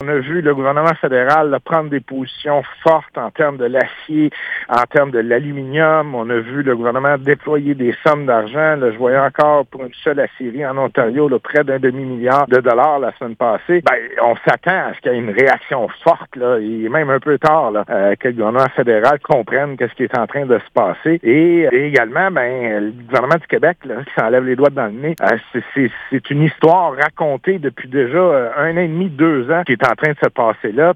On a vu le gouvernement fédéral là, prendre des positions fortes en termes de l'acier, en termes de l'aluminium. On a vu le gouvernement déployer des sommes d'argent. Là, je voyais encore pour une seule aciérie en Ontario là, près d'1 demi-milliard de dollars la semaine passée. On s'attend à ce qu'il y ait une réaction forte, là, et même un peu tard, là, que le gouvernement fédéral comprenne qu'est-ce qui est en train de se passer. Et également, le gouvernement du Québec, là, qui s'enlève les doigts dans le nez, c'est une histoire racontée depuis déjà 1 an et demi, 2 ans qui est en train de se passer là.